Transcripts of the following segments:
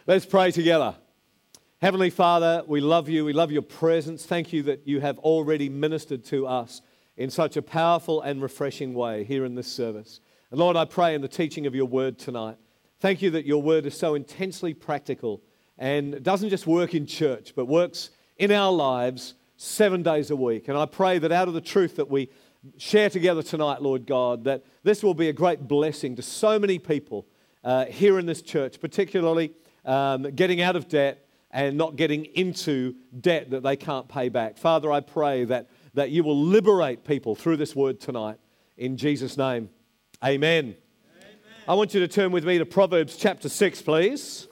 Let's pray together. Heavenly Father, we love you. We love your presence. Thank you that you have already ministered to us in such a powerful and refreshing way here in this service. And Lord, I pray in the teaching of your word tonight, thank you that your word is so intensely practical and doesn't just work in church, but works in our lives 7 days a week. And I pray that out of the truth that we share together tonight, Lord God, that this will be a great blessing to so many people here in this church, particularly getting out of debt and not getting into debt that they can't pay back. Father, I pray that you will liberate people through this word tonight. In Jesus' name, amen. I want you to turn with me to Proverbs chapter 6, please.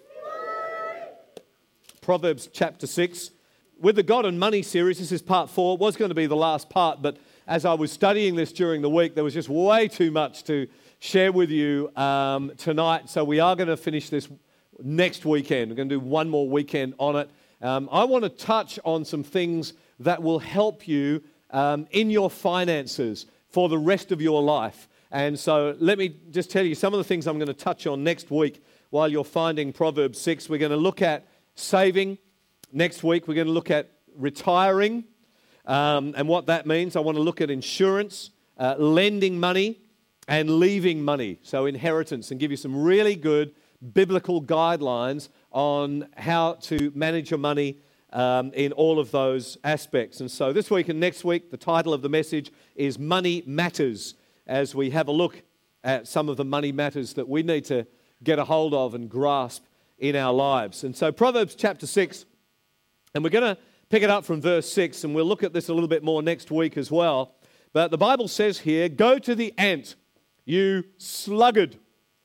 Proverbs chapter 6. With the God and Money series, this is part 4. It was going to be the last part, but as I was studying this during the week, there was just way too much to share with you tonight. So we are going to finish this next weekend. We're going to do one more weekend on it. I want to touch on some things that will help you in your finances for the rest of your life. And so let me just tell you some of the things I'm going to touch on next week while you're finding Proverbs 6. We're going to look at saving. Next week, we're going to look at retiring and what that means. I want to look at insurance, lending money, and leaving money, so inheritance, and give you some really good biblical guidelines on how to manage your money in all of those aspects. And so this week and next week, the title of the message is Money Matters, as we have a look at some of the money matters that we need to get a hold of and grasp in our lives. And so Proverbs chapter 6, and we're going to pick it up from verse 6, and we'll look at this a little bit more next week as well. But the Bible says here, "Go to the ant, you sluggard."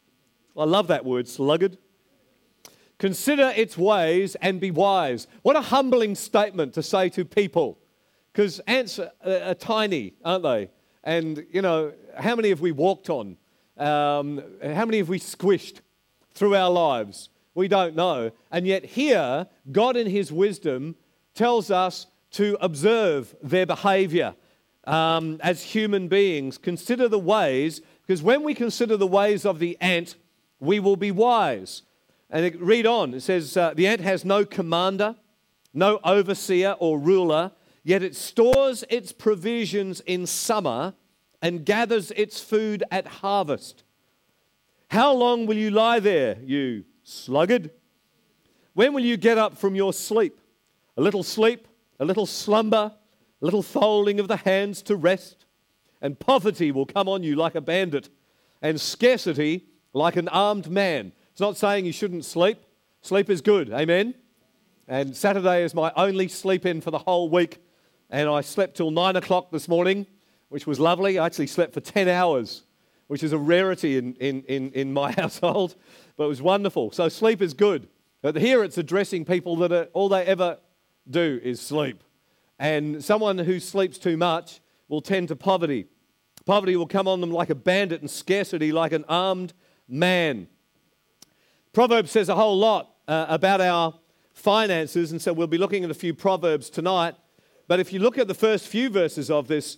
I love that word, sluggard. "Consider its ways and be wise." What a humbling statement to say to people, because ants are tiny, aren't they? And, you know, how many have we walked on? How many have we squished through our lives? We don't know. And yet here, God in his wisdom tells us to observe their behavior as human beings. Consider the ways, because when we consider the ways of the ant, we will be wise. And read on. It says, "The ant has no commander, no overseer or ruler, yet it stores its provisions in summer and gathers its food at harvest. How long will you lie there, you sluggard? When will you get up from your sleep? A little slumber, a little folding of the hands to rest, and poverty will come on you like a bandit, and scarcity like an armed man." It's not saying you shouldn't sleep. Sleep is good, amen? And Saturday is my only sleep in for the whole week, and I slept till 9 o'clock this morning, which was lovely. I actually slept for 10 hours, which is a rarity in my household, but it was wonderful. So sleep is good. But here it's addressing people that all they ever do is sleep. And someone who sleeps too much will tend to poverty. Poverty will come on them like a bandit, and scarcity like an armed man. Proverbs says a whole lot about our finances, and so we'll be looking at a few Proverbs tonight. But if you look at the first few verses of this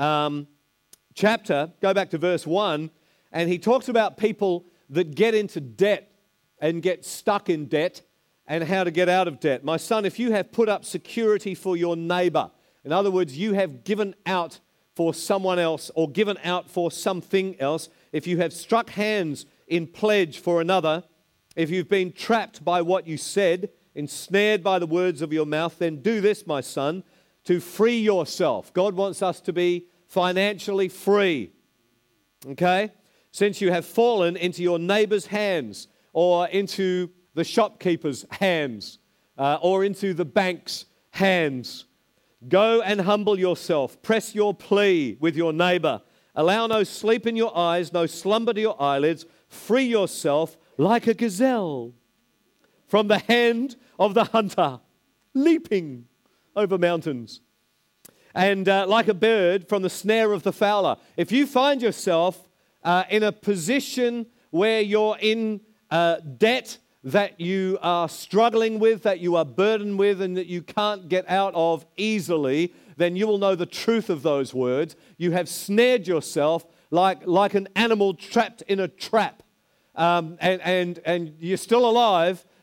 chapter, go back to verse 1, and he talks about people that get into debt and get stuck in debt and how to get out of debt. "My son, if you have put up security for your neighbor," in other words, you have given out for someone else or given out for something else, "if you have struck hands in pledge for another, if you've been trapped by what you said, ensnared by the words of your mouth, then do this, my son, to free yourself." God wants us to be financially free, okay? "Since you have fallen into your neighbor's hands, or into the shopkeeper's hands, or into the bank's hands. Go and humble yourself. Press your plea with your neighbor. Allow no sleep in your eyes, no slumber to your eyelids. Free yourself like a gazelle from the hand of the hunter, leaping over mountains. And like a bird from the snare of the fowler." If you find yourself in a position where you're in debt that you are struggling with, that you are burdened with, and that you can't get out of easily, then you will know the truth of those words. You have snared yourself like an animal trapped in a trap. And you're still alive,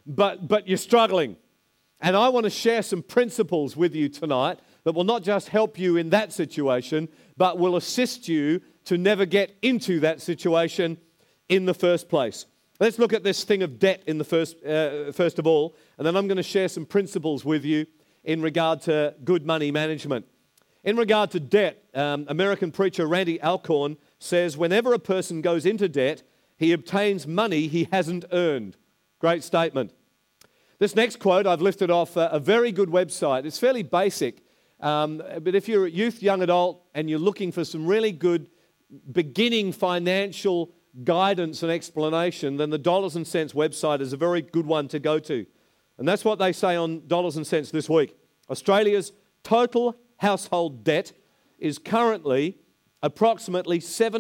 but you're struggling. And I want to share some principles with you tonight that will not just help you in that situation, but will assist you to never get into that situation in the first place. Let's look at this thing of debt in the first of all, and then I'm going to share some principles with you in regard to good money management. In regard to debt, American preacher Randy Alcorn says, whenever a person goes into debt, he obtains money he hasn't earned. Great statement. This next quote I've lifted off a very good website. It's fairly basic, but if you're a youth, young adult, and you're looking for some really good beginning financial guidance and explanation, then the Dollars and Cents website is a very good one to go to. And that's what they say on Dollars and Cents this week. Australia's total household debt is currently approximately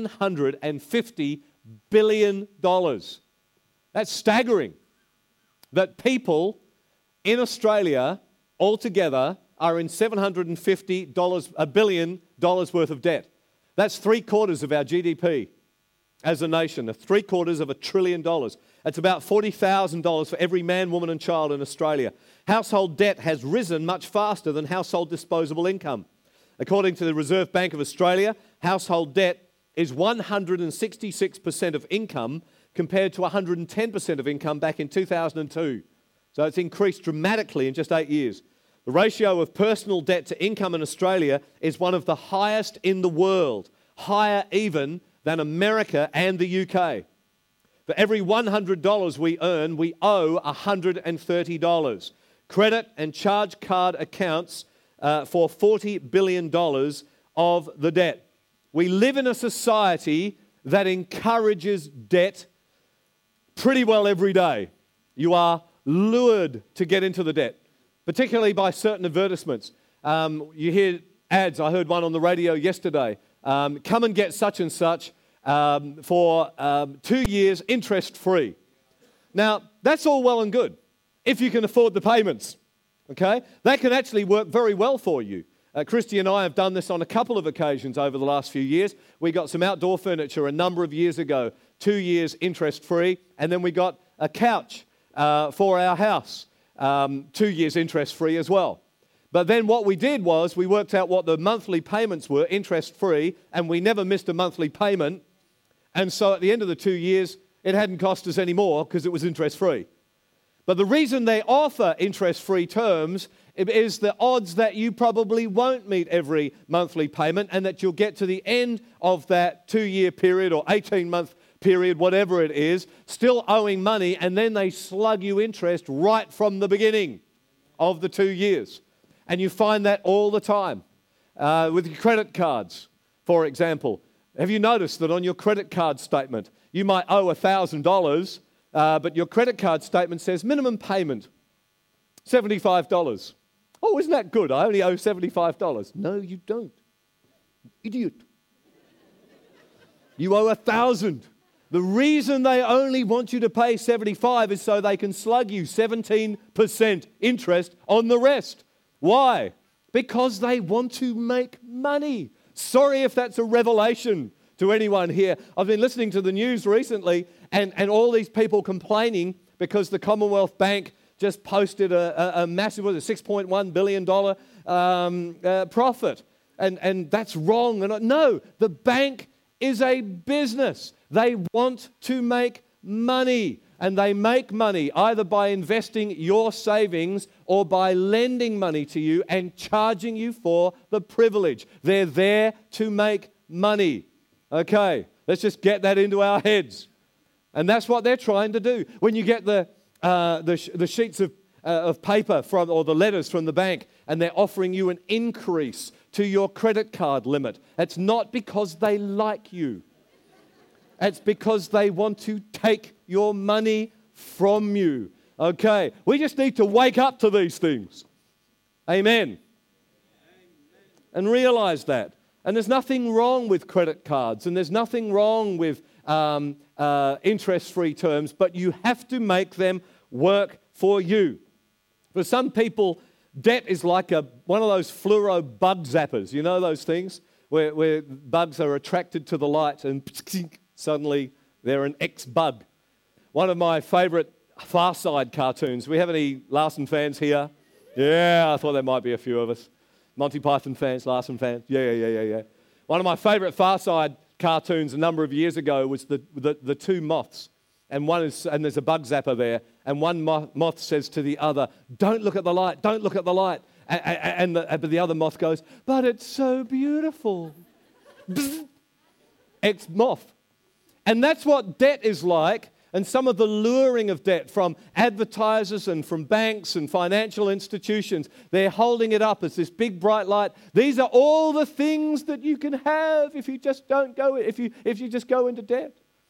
$750 billion. That's staggering. That people in Australia altogether are in $750 billion worth of debt. That's 3/4 of our GDP as a nation, 3/4 of $1 trillion. That's about $40,000 for every man, woman and child in Australia. Household debt has risen much faster than household disposable income. According to the Reserve Bank of Australia, household debt is 166% of income compared to 110% of income back in 2002. So it's increased dramatically in just 8 years. The ratio of personal debt to income in Australia is one of the highest in the world, higher even than America and the UK. For every $100 we earn, we owe $130. Credit and charge card accounts for $40 billion of the debt. We live in a society that encourages debt pretty well every day. You are lured to get into the debt, particularly by certain advertisements. You hear ads. I heard one on the radio yesterday. Come and get such and such for 2 years interest-free. Now, that's all well and good if you can afford the payments, okay? That can actually work very well for you. Christy and I have done this on a couple of occasions over the last few years. We got some outdoor furniture a number of years ago, 2 years interest-free, and then we got a couch for our house, 2 years interest-free as well. But then what we did was we worked out what the monthly payments were, interest-free, and we never missed a monthly payment. And so at the end of the 2 years, it hadn't cost us any more because it was interest-free. But the reason they offer interest-free terms is the odds that you probably won't meet every monthly payment and that you'll get to the end of that 2-year period or 18-month period, whatever it is, still owing money, and then they slug you interest right from the beginning of the 2 years. And you find that all the time. With your credit cards, for example. Have you noticed that on your credit card statement, you might owe $1,000, but your credit card statement says minimum payment, $75. Oh, isn't that good? I only owe $75. No, you don't. Idiot. You owe $1,000. The reason they only want you to pay $75 is so they can slug you 17% interest on the rest. Why? Because they want to make money. Sorry if that's a revelation to anyone here. I've been listening to the news recently and all these people complaining because the Commonwealth Bank just posted a massive, $6.1 billion profit. And that's wrong. And no, the bank is a business. They want to make money. And they make money either by investing your savings or by lending money to you and charging you for the privilege. They're there to make money. Okay, let's just get that into our heads. And that's what they're trying to do. When you get the sheets of paper from, or the letters from the bank, and they're offering you an increase to your credit card limit, it's not because they like you. It's because they want to take your money from you. Okay, we just need to wake up to these things. Amen. And realize that. And there's nothing wrong with credit cards, and there's nothing wrong with interest-free terms, but you have to make them work for you. For some people, debt is like one of those fluoro bug zappers. You know those things where bugs are attracted to the light and suddenly they're an ex-bug. One of my favourite Far Side cartoons. Do we have any Larson fans here? Yeah, I thought there might be a few of us. Monty Python fans, Larson fans. Yeah. One of my favourite Far Side cartoons a number of years ago was the two moths. And there's a bug zapper there. And one moth says to the other, "Don't look at the light, don't look at the light." But the other moth goes, "But it's so beautiful." Ex-moth. And that's what debt is like. And some of the luring of debt from advertisers and from banks and financial institutions, they're holding it up as this big bright light. These are all the things that you can have if you just don't go, if you just go into debt.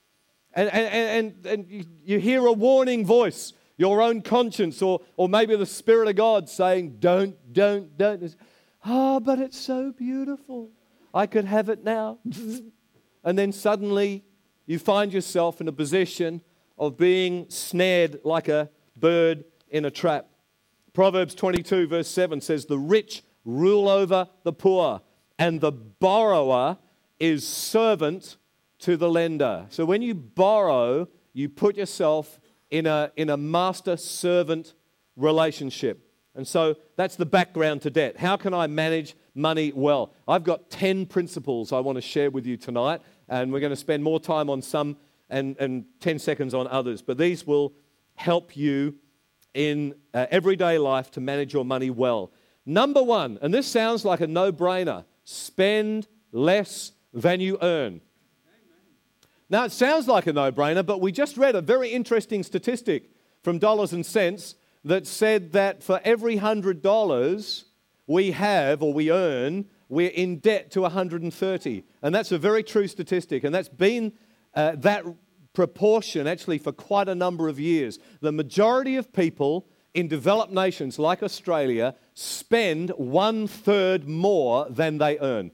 And you hear a warning voice, your own conscience, or maybe the Spirit of God saying, don't. But it's so beautiful. I could have it now. And then suddenly you find yourself in a position of being snared like a bird in a trap. Proverbs 22 verse 7 says, "The rich rule over the poor, and the borrower is servant to the lender." So when you borrow, you put yourself in a master-servant relationship. And so that's the background to debt. How can I manage money well? I've got 10 principles I want to share with you tonight, and we're going to spend more time on some and 10 seconds on others. But these will help you in everyday life to manage your money well. Number one, and this sounds like a no-brainer, spend less than you earn. Now, it sounds like a no-brainer, but we just read a very interesting statistic from Dollars and Cents that said that for every $100 we have or we earn, we're in debt to 130. And that's a very true statistic, and that's been that proportion actually for quite a number of years. The majority of people in developed nations like Australia spend 1/3 more than they earn.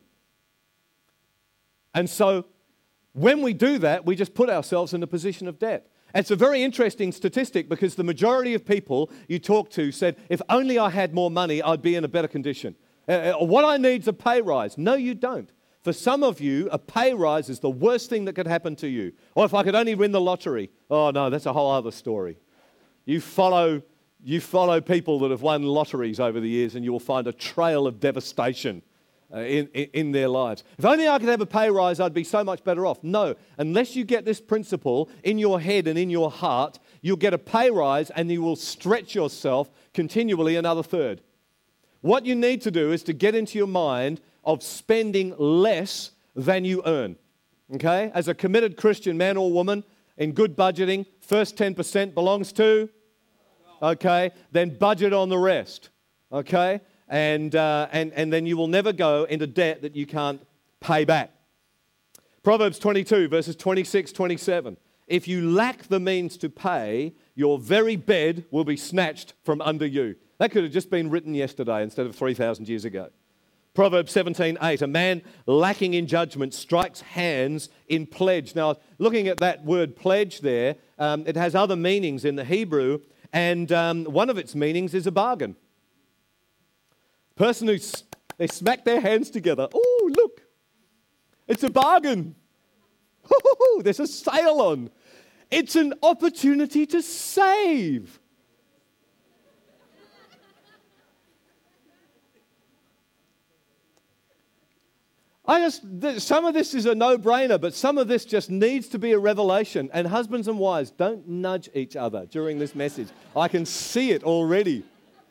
And so when we do that, we just put ourselves in a position of debt. It's a very interesting statistic because the majority of people you talk to said, if only I had more money, I'd be in a better condition. What I need is a pay rise. No, you don't. For some of you, a pay rise is the worst thing that could happen to you. Or if I could only win the lottery. Oh no, that's a whole other story. You follow people that have won lotteries over the years and you will find a trail of devastation in their lives. If only I could have a pay rise, I'd be so much better off. No, unless you get this principle in your head and in your heart, you'll get a pay rise and you will stretch yourself continually another third. What you need to do is to get into your mind of spending less than you earn. Okay? As a committed Christian man or woman in good budgeting, first 10% belongs to, okay, then budget on the rest. Okay? And then you will never go into debt that you can't pay back. Proverbs 22, verses 26, 27. If you lack the means to pay, your very bed will be snatched from under you. That could have just been written yesterday instead of 3,000 years ago. Proverbs 17:8, a man lacking in judgment strikes hands in pledge. Now, looking at that word pledge there, it has other meanings in the Hebrew, and one of its meanings is a bargain. Person they smack their hands together. Oh, look, it's a bargain. There's a sale on. It's an opportunity to save. Some of this is a no-brainer, but some of this just needs to be a revelation. And husbands and wives, don't nudge each other during this message. I can see it already.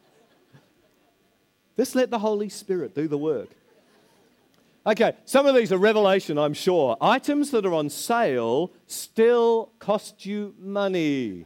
Just let the Holy Spirit do the work. Okay, some of these are revelation, I'm sure. Items that are on sale still cost you money.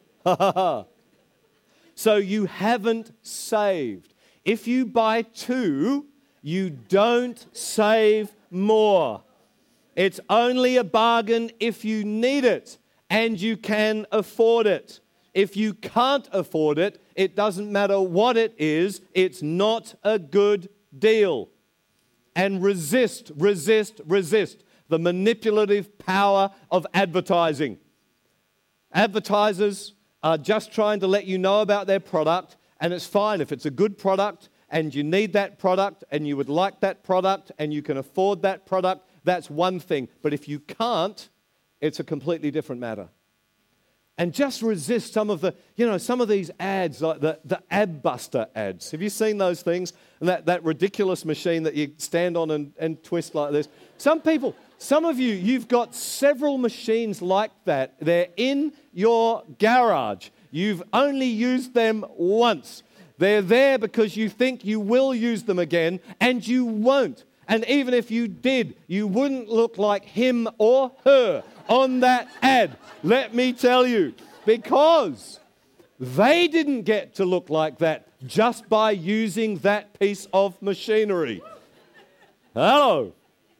So you haven't saved. If you buy two, you don't save more. It's only a bargain if you need it and you can afford it. If you can't afford it, it doesn't matter what it is, it's not a good deal. And resist the manipulative power of advertising. Advertisers are just trying to let you know about their product, and it's fine if it's a good product and you need that product and you would like that product and you can afford that product, that's one thing. But if you can't, it's a completely different matter. and just resist some of these ads, like the ab buster ads. Have you seen those things? And that ridiculous machine that you stand on and twist like this. Some of you, you've got several machines like that. They're in your garage. You've only used them once. They're there because you think you will use them again, and you won't. And even if you did, you wouldn't look like him or her on that ad. Let me tell you, because they didn't get to look like that just by using that piece of machinery. Hello.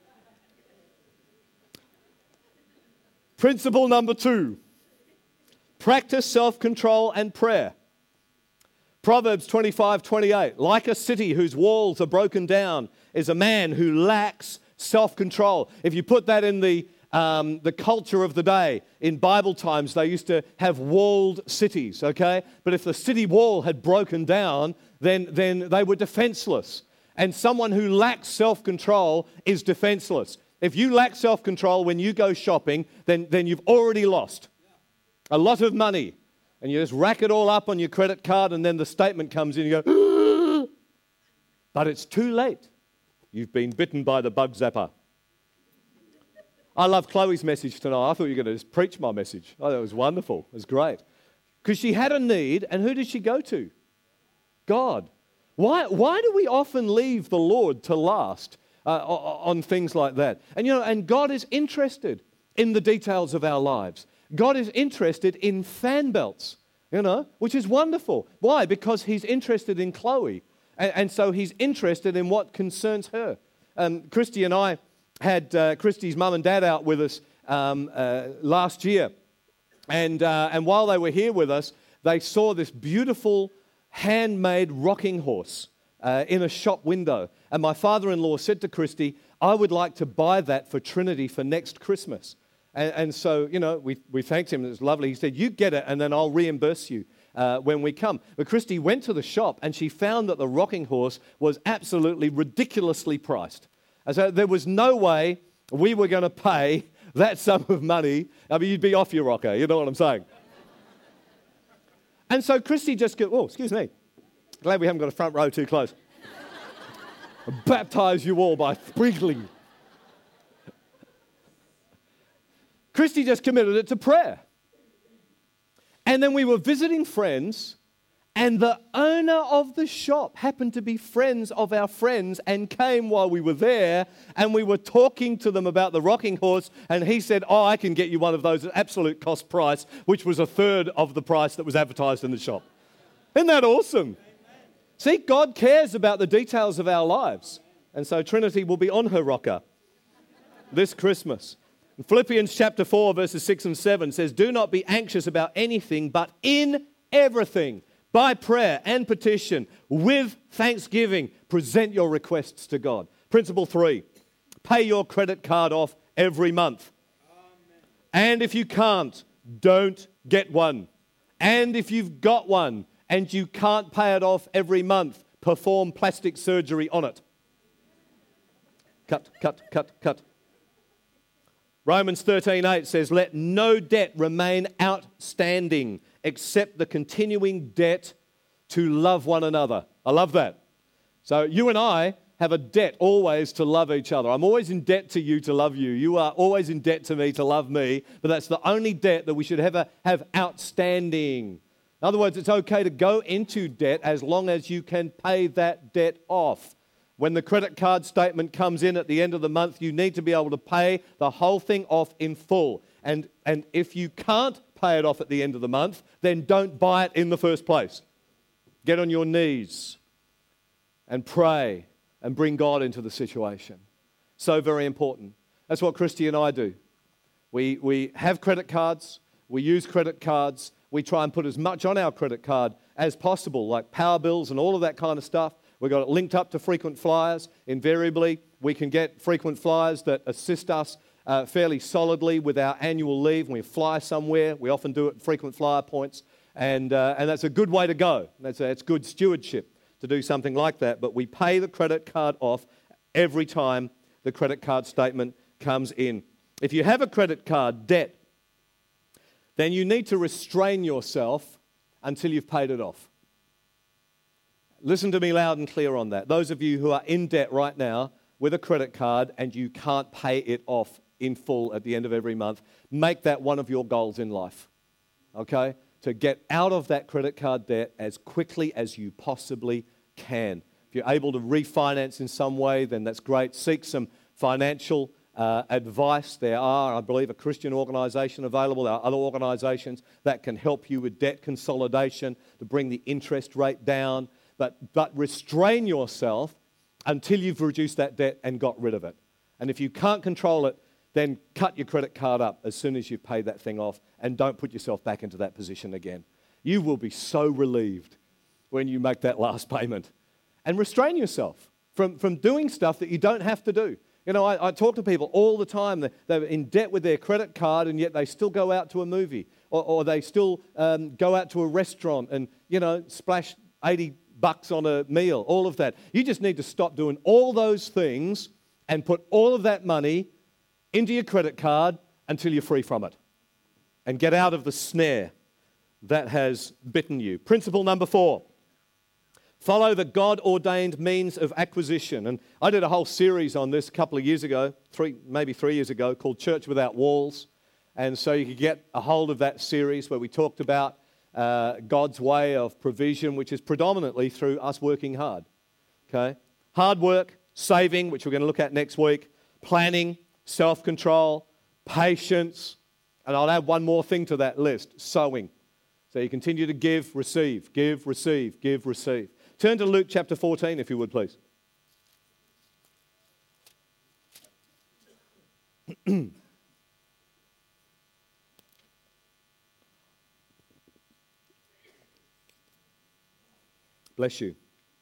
Principle number 2, practice self-control and prayer. Proverbs 25:28, like a city whose walls are broken down is a man who lacks self-control. If you put that in the culture of the day, in Bible times, they used to have walled cities, okay? But if the city wall had broken down, then they were defenseless. And someone who lacks self-control is defenseless. If you lack self-control when you go shopping, then you've already lost a lot of money. And you just rack it all up on your credit card, and then the statement comes in, and you go, but it's too late. You've been bitten by the bug zapper. I love Chloe's message tonight. I thought you were going to just preach my message. Oh, that was wonderful. It was great. Because she had a need, and who did she go to? God. Why do we often leave the Lord to last on things like that? And God is interested in the details of our lives. God is interested in fan belts, which is wonderful. Why? Because he's interested in Chloe. And so he's interested in what concerns her. Christy and I had Christy's mum and dad out with us last year. And while they were here with us, they saw this beautiful handmade rocking horse in a shop window. And my father-in-law said to Christy, I would like to buy that for Trinity for next Christmas. And so, we thanked him. It was lovely. He said, you get it, and then I'll reimburse you when we come. But Christy went to the shop, and she found that the rocking horse was absolutely ridiculously priced. And so there was no way we were going to pay that sum of money. I mean, you'd be off your rocker. You know what I'm saying? And so Christy just goes, oh, excuse me. Glad we haven't got a front row too close. Baptize you all by sprinkling. Christy just committed it to prayer. And then we were visiting friends, and the owner of the shop happened to be friends of our friends and came while we were there, and we were talking to them about the rocking horse, and he said, oh, I can get you one of those at absolute cost price, which was a third of the price that was advertised in the shop. Isn't that awesome? See, God cares about the details of our lives. And so Trinity will be on her rocker this Christmas. Philippians chapter 4, verses 6 and 7 says, do not be anxious about anything, but in everything, by prayer and petition, with thanksgiving, present your requests to God. Principle 3, pay your credit card off every month. Amen. And if you can't, don't get one. And if you've got one and you can't pay it off every month, perform plastic surgery on it. Cut, cut, cut, cut. Romans 13:8 says, let no debt remain outstanding except the continuing debt to love one another. I love that. So you and I have a debt always to love each other. I'm always in debt to you to love you. You are always in debt to me to love me, but that's the only debt that we should ever have outstanding. In other words, it's okay to go into debt as long as you can pay that debt off. When the credit card statement comes in at the end of the month, you need to be able to pay the whole thing off in full. And if you can't pay it off at the end of the month, then don't buy it in the first place. Get on your knees and pray and bring God into the situation. So very important. That's what Christy and I do. We have credit cards. We use credit cards. We try and put as much on our credit card as possible, like power bills and all of that kind of stuff. We've got it linked up to frequent flyers. Invariably, we can get frequent flyers that assist us fairly solidly with our annual leave. When we fly somewhere, we often do it at frequent flyer points. And that's a good way to go. It's good stewardship to do something like that. But we pay the credit card off every time the credit card statement comes in. If you have a credit card debt, then you need to restrain yourself until you've paid it off. Listen to me loud and clear on that. Those of you who are in debt right now with a credit card and you can't pay it off in full at the end of every month, make that one of your goals in life, okay? To get out of that credit card debt as quickly as you possibly can. If you're able to refinance in some way, then that's great. Seek some financial advice. There are, I believe, a Christian organisation available. There are other organisations that can help you with debt consolidation to bring the interest rate down. But restrain yourself until you've reduced that debt and got rid of it. And if you can't control it, then cut your credit card up as soon as you've paid that thing off and don't put yourself back into that position again. You will be so relieved when you make that last payment. And restrain yourself from doing stuff that you don't have to do. You know, I talk to people all the time. They're in debt with their credit card and yet they still go out to a movie or they still go out to a restaurant and, you know, splash $80 on a meal, all of that. You just need to stop doing all those things and put all of that money into your credit card until you're free from it and get out of the snare that has bitten you. Principle number 4, follow the God-ordained means of acquisition. And I did a whole series on this a couple of years ago, maybe 3 years ago, called Church Without Walls. And so you could get a hold of that series where we talked about God's way of provision, which is predominantly through us working hard. Okay? Hard work, saving, which we're going to look at next week, planning, self-control, patience, and I'll add one more thing to that list, sowing. So you continue to give, receive, give, receive, give, receive. Turn to Luke chapter 14, if you would, please. Bless you.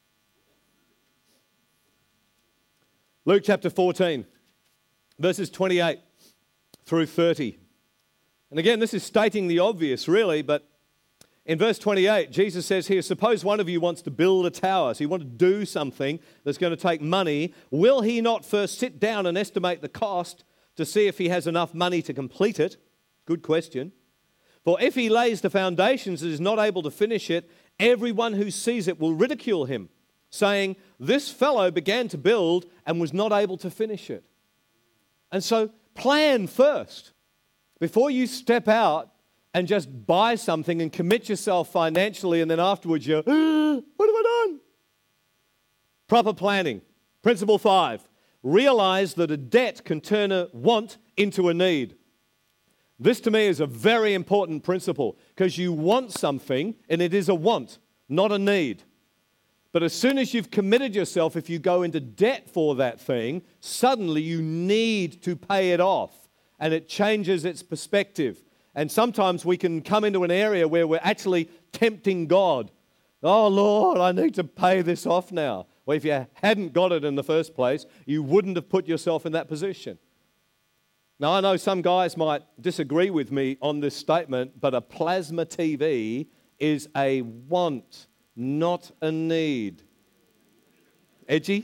Luke chapter 14. Verses 28 through 30. And again, this is stating the obvious, really, but in verse 28, Jesus says here, suppose one of you wants to build a tower, so you want to do something that's going to take money. Will he not first sit down and estimate the cost to see if he has enough money to complete it? Good question. For if he lays the foundations and is not able to finish it, everyone who sees it will ridicule him, saying, this fellow began to build and was not able to finish it. And so plan first. Before you step out and just buy something and commit yourself financially and then afterwards you're, what have I done? Proper planning. Principle 5, realize that a debt can turn a want into a need. This to me is a very important principle because you want something and it is a want, not a need. But as soon as you've committed yourself, if you go into debt for that thing, suddenly you need to pay it off and it changes its perspective. And sometimes we can come into an area where we're actually tempting God. Oh, Lord, I need to pay this off now. Well, if you hadn't got it in the first place, you wouldn't have put yourself in that position. Now, I know some guys might disagree with me on this statement, but a plasma TV is a want, not a need. Edgy?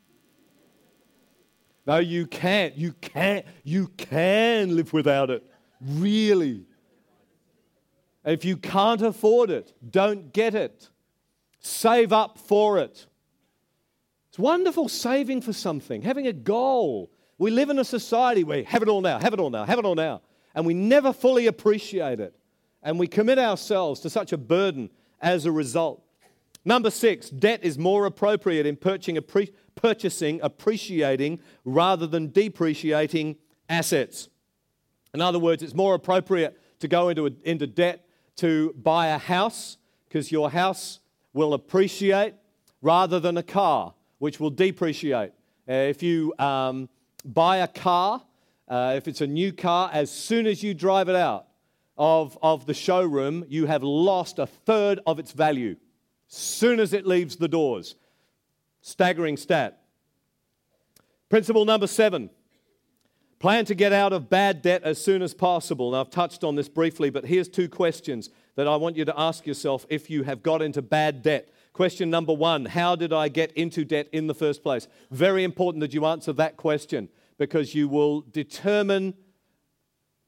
No, you can't. You can live without it. Really. If you can't afford it, don't get it. Save up for it. It's wonderful saving for something, having a goal. We live in a society where have it all now, have it all now, have it all now. And we never fully appreciate it. And we commit ourselves to such a burden as a result. Number 6, debt is more appropriate in purchasing, appreciating, rather than depreciating assets. In other words, it's more appropriate to go into debt to buy a house because your house will appreciate rather than a car, which will depreciate. If you buy a car, if it's a new car, as soon as you drive it out of the showroom, you have lost a third of its value. Soon as it leaves the doors. Staggering stat. Principle number 7. Plan to get out of bad debt as soon as possible. Now, I've touched on this briefly, but here's 2 questions that I want you to ask yourself if you have got into bad debt. Question number 1, how did I get into debt in the first place? Very important that you answer that question because you will determine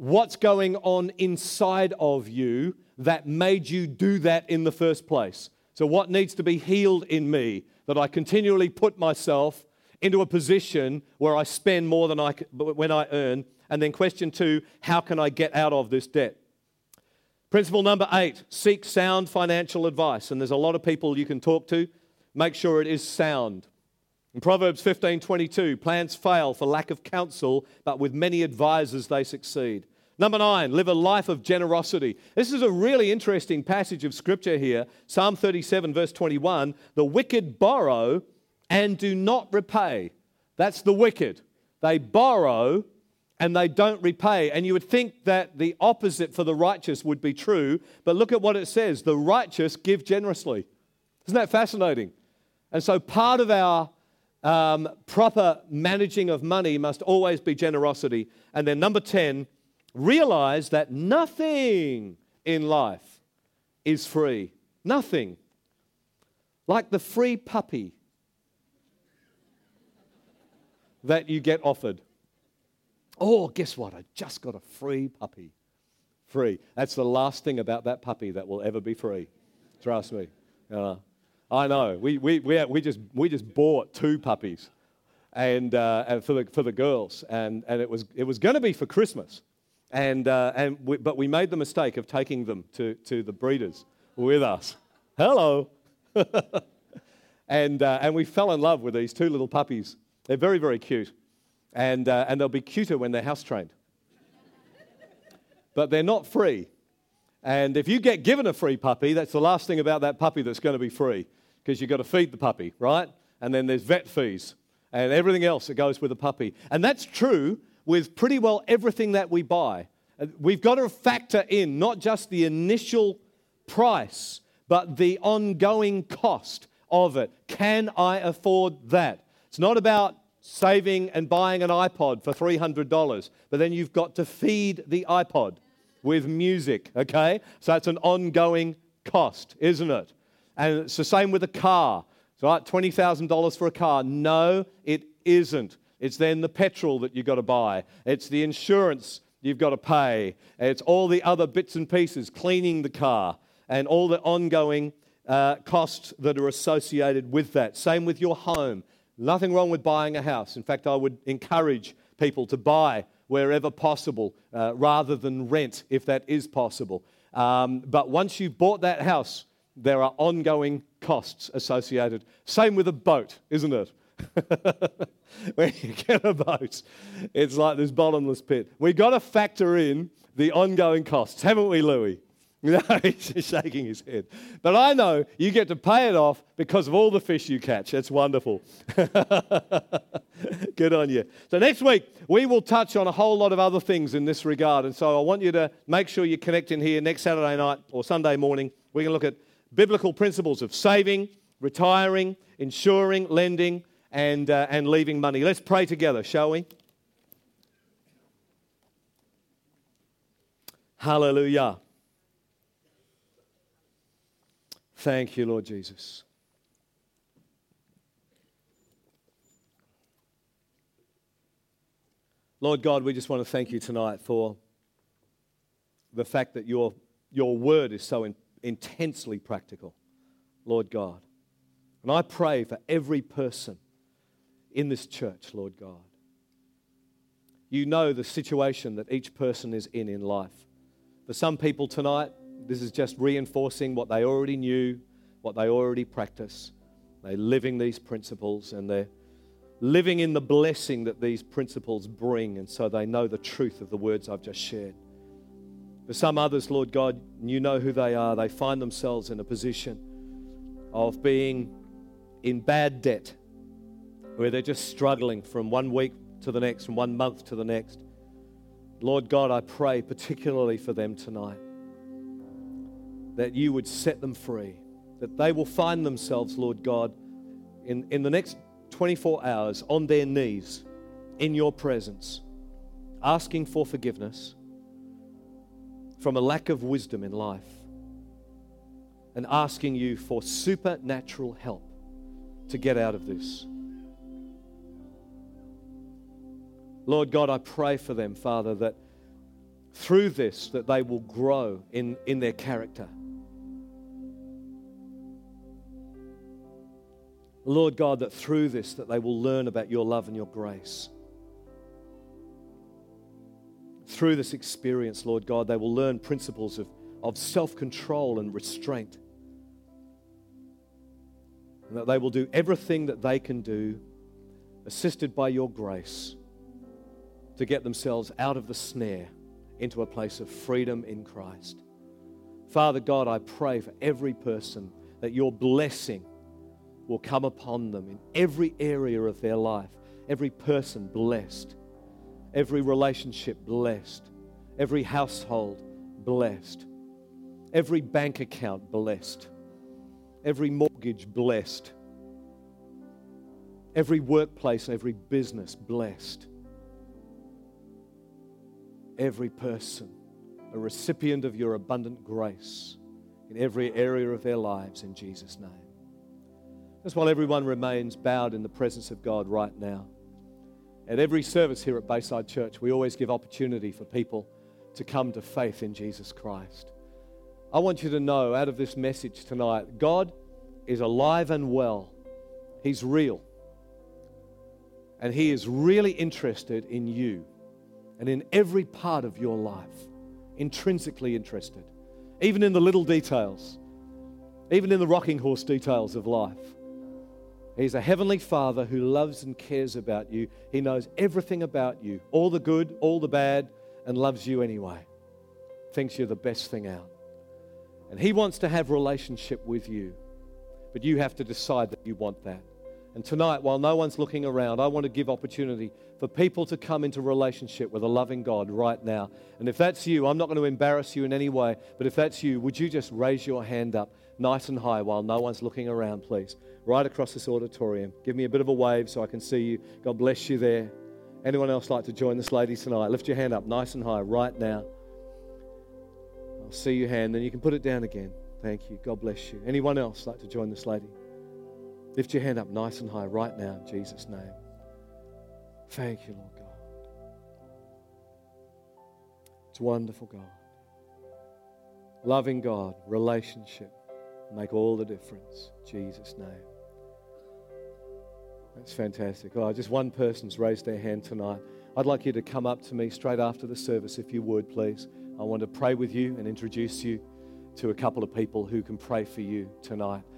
what's going on inside of you that made you do that in the first place. So what needs to be healed in me that I continually put myself into a position where I spend more than when I earn? And then question 2, how can I get out of this debt? Principle number 8, seek sound financial advice. And there's a lot of people you can talk to. Make sure it is sound. In Proverbs 15:22, plans fail for lack of counsel, but with many advisors they succeed. Number 9, live a life of generosity. This is a really interesting passage of Scripture here. Psalm 37, verse 21, the wicked borrow and do not repay. That's the wicked. They borrow and they don't repay. And you would think that the opposite for the righteous would be true, but look at what it says. The righteous give generously. Isn't that fascinating? And so part of our proper managing of money must always be generosity. And then number 10, realize that nothing in life is free. Nothing. Like the free puppy that you get offered. Oh, guess what? I just got a free puppy. Free. That's the last thing about that puppy that will ever be free. Trust me. I know. We just bought 2 puppies, and for the girls, and it was going to be for Christmas, but we made the mistake of taking them to the breeders with us. Hello. And we fell in love with these 2 little puppies. They're very, very cute. And they'll be cuter when they're house trained. But they're not free. And if you get given a free puppy, that's the last thing about that puppy that's going to be free, because you've got to feed the puppy, right? And then there's vet fees and everything else that goes with a puppy. And that's true with pretty well everything that we buy. We've got to factor in not just the initial price, but the ongoing cost of it. Can I afford that? It's not about saving and buying an iPod for $300, but then you've got to feed the iPod with music, okay? So it's an ongoing cost, isn't it? And it's the same with a car. So, right, $20,000 for a car. No, it isn't. It's then the petrol that you've got to buy. It's the insurance you've got to pay. It's all the other bits and pieces, cleaning the car, and all the ongoing costs that are associated with that. Same with your home. Nothing wrong with buying a house. In fact, I would encourage people to buy wherever possible rather than rent if that is possible. But once you've bought that house, there are ongoing costs associated. Same with a boat, isn't it? When you get a boat, it's like this bottomless pit. We've got to factor in the ongoing costs, haven't we, Louis? No, he's shaking his head. But I know you get to pay it off because of all the fish you catch. That's wonderful. Good on you. So next week, we will touch on a whole lot of other things in this regard. And so I want you to make sure you connect in here next Saturday night or Sunday morning. We're going to look at biblical principles of saving, retiring, insuring, lending, and leaving money. Let's pray together, shall we? Hallelujah. Thank you, Lord Jesus. Lord God, we just want to thank you tonight for the fact that your word is so intensely practical, Lord God. And I pray for every person in this church, Lord God. You know the situation that each person is in life. For some people tonight, this is just reinforcing what they already knew, what they already practice. They're living these principles and they're living in the blessing that these principles bring, and so they know the truth of the words I've just shared. For some others, Lord God, you know who they are. They find themselves in a position of being in bad debt, where they're just struggling from one week to the next, from 1 month to the next. Lord God, I pray particularly for them tonight, that you would set them free, that they will find themselves, Lord God, in the next 24 hours on their knees in your presence, asking for forgiveness from a lack of wisdom in life and asking you for supernatural help to get out of this. Lord God, I pray for them, Father, that through this, that they will grow in their character. Lord God, that through this, that they will learn about your love and your grace. Through this experience, Lord God, they will learn principles of self-control and restraint. And that they will do everything that they can do, assisted by your grace, to get themselves out of the snare into a place of freedom in Christ. Father God, I pray for every person that your blessing will come upon them in every area of their life. Every person blessed. Every relationship blessed. Every household blessed. Every bank account blessed. Every mortgage blessed. Every workplace, every business blessed. Every person a recipient of your abundant grace in every area of their lives in Jesus' name. Just while everyone remains bowed in the presence of God right now. At every service here at Bayside Church, we always give opportunity for people to come to faith in Jesus Christ. I want you to know out of this message tonight, God is alive and well. He's real. And He is really interested in you and in every part of your life. Intrinsically interested. Even in the little details. Even in the rocking horse details of life. He's a heavenly Father who loves and cares about you. He knows everything about you, all the good, all the bad, and loves you anyway. Thinks you're the best thing out. And He wants to have relationship with you. But you have to decide that you want that. And tonight, while no one's looking around, I want to give opportunity for people to come into relationship with a loving God right now. And if that's you, I'm not going to embarrass you in any way, but if that's you, would you just raise your hand up nice and high while no one's looking around, please? Right across this auditorium. Give me a bit of a wave so I can see you. God bless you there. Anyone else like to join this lady tonight? Lift your hand up nice and high right now. I'll see your hand, then you can put it down again. Thank you. God bless you. Anyone else like to join this lady? Lift your hand up nice and high right now in Jesus' name. Thank you, Lord God. It's wonderful, God. Loving God, relationship, make all the difference. In Jesus' name. That's fantastic. Oh, just one person's raised their hand tonight. I'd like you to come up to me straight after the service, if you would, please. I want to pray with you and introduce you to a couple of people who can pray for you tonight.